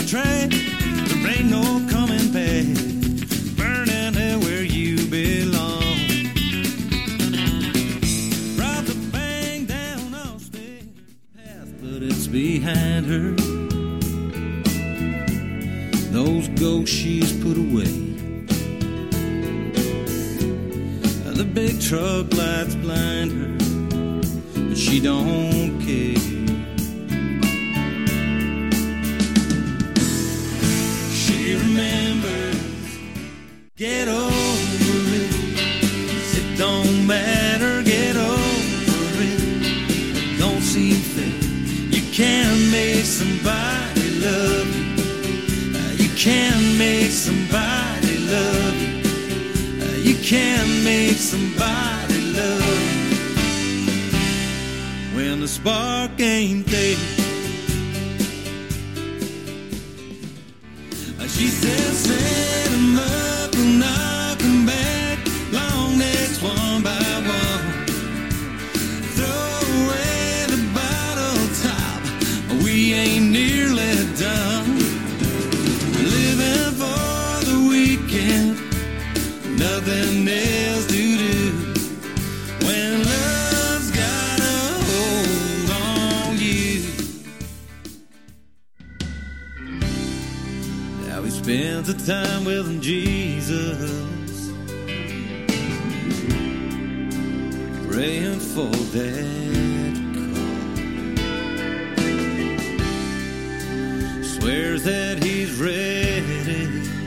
track. There ain't no coming back. Burning hell where you belong. Robbed the bang down off the path, but it's behind her. Those ghosts she's put away. The big truck lights blind her, but she don't care. She remembers, get over it. It don't matter, get over it. Don't see fit. You can make somebody love you. You can make somebody love you. You can make somebody love you when the spark ain't there. She said, set 'em up and knock 'em back, long necks one by one. Throw away the bottle top, we ain't nearly done. Living for the weekend, nothing else to do. When love's got a hold on you. Now he spends the time with Jesus, praying for that call. Swears that he's ready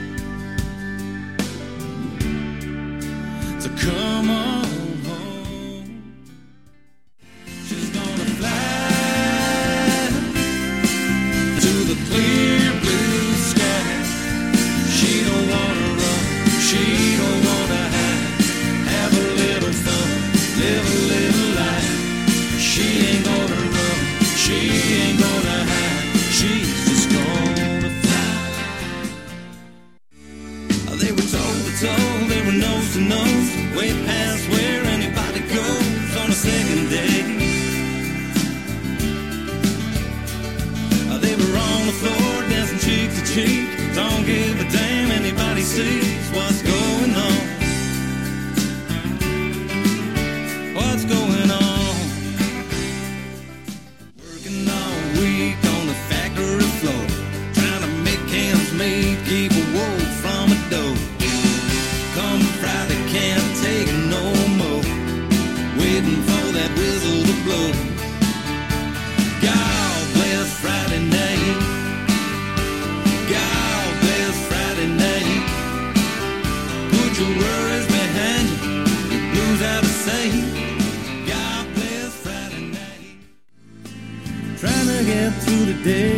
to come on home. She's gonna fly to the clear blue sky. She don't wanna run, she don't wanna hide. Have a little fun, live a little life. She ain't gonna run, she ain't gonna hide. She's just gonna fly. They were told, they were nose to nose, way past where anybody goes on a second day. They were on the floor dancing cheek to cheek. Don't give a damn, anybody sees what's going on. What's going on? Working all week on the factory floor, trying to make ends meet, keep a wolf from a doe. Come Friday, can't take no more, waiting for that whistle to blow. God bless Friday night, God bless Friday night. Put your worries behind you, your blues out of sight. God bless Friday night. Trying to get through the day